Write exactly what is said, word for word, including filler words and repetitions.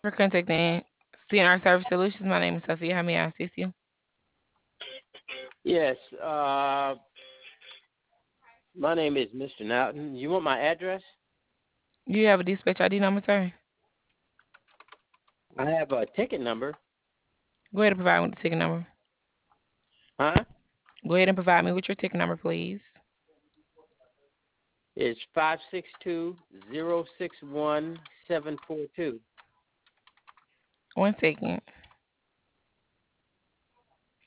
For contacting C N R Service Solutions, my name is Sophia. How may I assist you? Yes. Uh, my name is Mister Naughton. You want my address? Do you have a dispatch I D number, sir? I have a ticket number. Go ahead and provide me with the ticket number. Huh? Go ahead and provide me with your ticket number, please. It's five six two zero six one seven four two. One second.